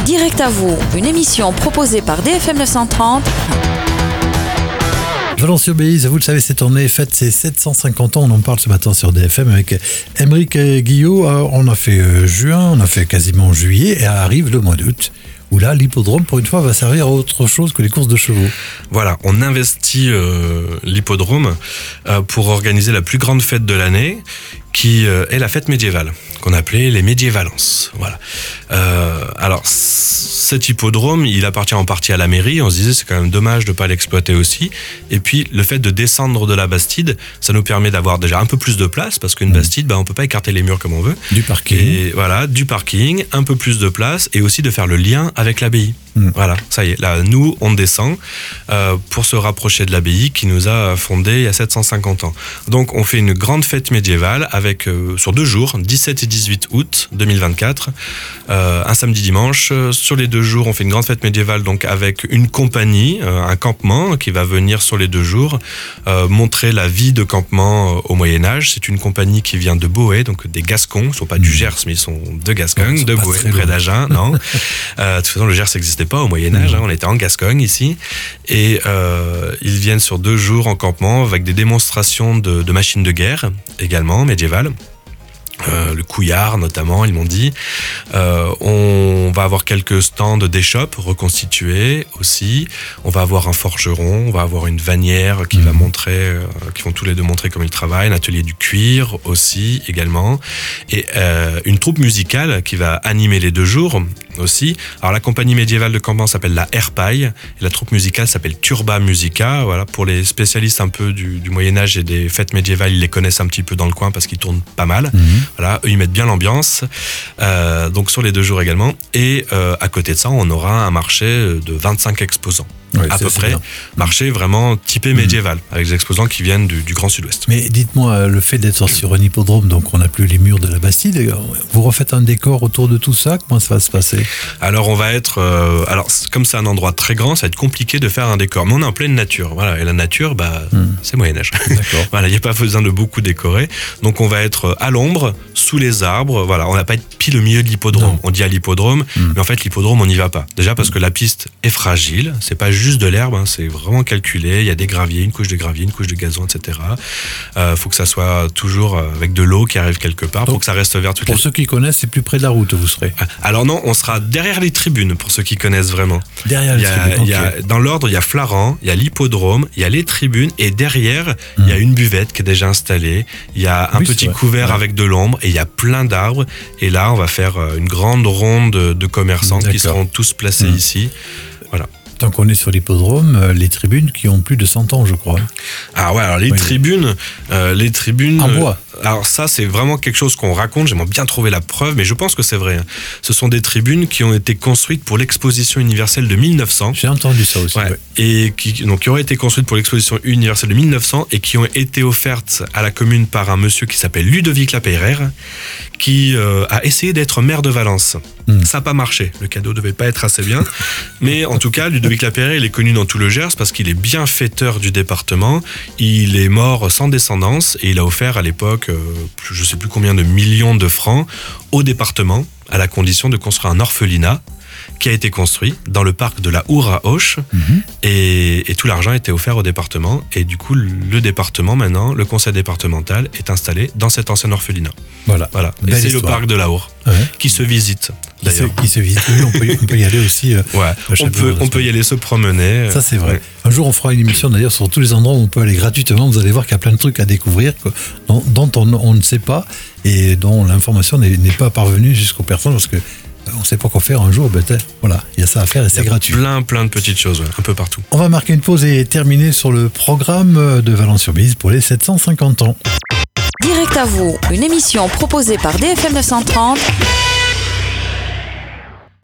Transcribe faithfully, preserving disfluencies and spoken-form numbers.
Direct à vous, une émission proposée par D F M neuf cent trente. Valence-sur-Béziers, vous le savez, cette tournée fête ses sept cent cinquante ans. On en parle ce matin sur D F M avec Aymeric Guillot. On a fait juin, on a fait quasiment juillet et arrive le mois d'août, où là, l'hippodrome, pour une fois, va servir à autre chose que les courses de chevaux. Voilà, on investit euh, l'hippodrome euh, pour organiser la plus grande fête de l'année, qui euh, est la fête médiévale, qu'on appelait les Médiévalences. Voilà. Euh, alors, cet hippodrome, il appartient en partie à la mairie. On se disait, c'est quand même dommage de ne pas l'exploiter aussi. Et puis, le fait de descendre de la Bastide, ça nous permet d'avoir déjà un peu plus de place, parce qu'une mmh. Bastide, bah, on ne peut pas écarter les murs comme on veut. Du parking. Et voilà, du parking, un peu plus de place, et aussi de faire le lien avec l'abbaye. Mmh. Voilà, ça y est. Là, nous, on descend euh, pour se rapprocher de l'abbaye qui nous a fondé il y a sept cent cinquante ans. Donc, on fait une grande fête médiévale avec, euh, sur deux jours, dix-sept et dix-huit août deux mille vingt-quatre, euh, un samedi dimanche. Sur les deux jours, on fait une grande fête médiévale donc avec une compagnie, euh, un campement qui va venir sur les deux jours euh, montrer la vie de campement euh, au Moyen-Âge. C'est une compagnie qui vient de Boët, donc des Gascons. Ils ne sont pas mmh. du Gers, mais ils sont de Gascogne, de Boët, près d'Agen. Non. euh, de toute façon, le Gers n'existait pas au Moyen-Âge. Mmh. Hein, on était en Gascogne ici. Et euh, ils viennent sur deux jours en campement avec des démonstrations de, de machines de guerre également, médiévales. Euh, le couillard notamment, ils m'ont dit. Euh, on va avoir quelques stands d'échoppes reconstitués aussi. On va avoir un forgeron, on va avoir une vannière qui mmh. va montrer, euh, qui vont tous les deux montrer comment ils travaillent, un atelier du cuir aussi également, et euh, une troupe musicale qui va animer les deux jours aussi. Alors la compagnie médiévale de campement s'appelle la Herpaille et la troupe musicale s'appelle Turba Musica. Voilà, pour les spécialistes un peu du, du Moyen-Âge et des fêtes médiévales, ils les connaissent un petit peu dans le coin parce qu'ils tournent pas mal. Mmh. Voilà, eux ils mettent bien l'ambiance, euh, donc sur les deux jours également. Et euh, à côté de ça, on aura un marché de vingt-cinq exposants. Oui, à peu près, bien. Marché vraiment typé médiéval, mmh. avec des exposants qui viennent du, du Grand Sud-Ouest. Mais dites-moi, le fait d'être sur un hippodrome, donc on n'a plus les murs de la Bastide, vous refaites un décor autour de tout ça, comment ça va se passer? Alors on va être, euh, alors comme c'est un endroit très grand, ça va être compliqué de faire un décor, mais on est en pleine nature, voilà, et la nature, bah, mmh. c'est Moyen-Âge. D'accord. Voilà, il n'y a pas besoin de beaucoup décorer, donc on va être à l'ombre, sous les arbres, voilà, on va pas être pile au milieu de l'hippodrome. Non. On dit à l'hippodrome, mmh. mais en fait l'hippodrome on n'y va pas. Déjà parce que la piste est fragile, c'est pas juste de l'herbe, hein, c'est vraiment calculé, il y a des graviers, une couche de gravier, une couche de gazon, et cetera. Il euh, faut que ça soit toujours avec de l'eau qui arrive quelque part, pour que ça reste vert. Pour les... ceux qui connaissent, c'est plus près de la route, vous serez. Alors non, on sera derrière les tribunes, pour ceux qui connaissent vraiment. Derrière les il y a, tribunes, il y a, dans l'ordre, il y a Flaran, il y a l'hippodrome, il y a les tribunes, et derrière, mmh. il y a une buvette qui est déjà installée, il y a un oui, petit couvert ouais. avec de l'ombre, et il y a plein d'arbres, et là, on va faire une grande ronde de commerçants D'accord. qui seront tous placés mmh. ici. Voilà. Tant qu'on est sur l'hippodrome, les tribunes qui ont plus de cent ans, je crois. Ah ouais, alors les oui. tribunes, euh, les tribunes. En bois. Euh, alors ça, c'est vraiment quelque chose qu'on raconte. J'aimerais bien trouver la preuve, mais je pense que c'est vrai. Hein. Ce sont des tribunes qui ont été construites pour l'exposition universelle de mille neuf cents. J'ai entendu ça aussi. Ouais. Ouais. Et qui, donc, qui auraient été construites pour l'exposition universelle de mille neuf cents et qui ont été offertes à la commune par un monsieur qui s'appelle Ludovic Lapeyrer, qui euh, a essayé d'être maire de Valence. Mmh. Ça n'a pas marché. Le cadeau devait pas être assez bien, mais en tout cas, Ludovic Lapeyrer, il est connu dans tout le Gers parce qu'il est bienfaiteur du département. Il est mort sans descendance et il a offert à l'époque, euh, je ne sais plus combien de millions de francs au département à la condition de construire un orphelinat qui a été construit dans le parc de la Our à Auch mmh. et, et tout l'argent a été offert au département et du coup le département maintenant, le conseil départemental est installé dans cet ancien orphelinat. Voilà. voilà. Et c'est histoire. Le parc de la Our ouais. qui se visite. Qui se, qui se visite. Oui, on peut, on peut y aller aussi. Euh, ouais. On peut, on peut y aller se promener. Ça c'est vrai. Ouais. Un jour on fera une émission d'ailleurs sur tous les endroits où on peut aller gratuitement. Vous allez voir qu'il y a plein de trucs à découvrir dont, dont on, on ne sait pas et dont l'information n'est, n'est pas parvenue jusqu'aux personnes parce que on ne sait pas quoi faire un jour, ben voilà, il y a ça à faire et c'est gratuit. Plein, plein de petites choses, ouais, un peu partout. On va marquer une pause et terminer sur le programme de Valence-sur-Béziers pour les sept cent cinquante ans. Direct à vous, une émission proposée par D F M neuf cent trente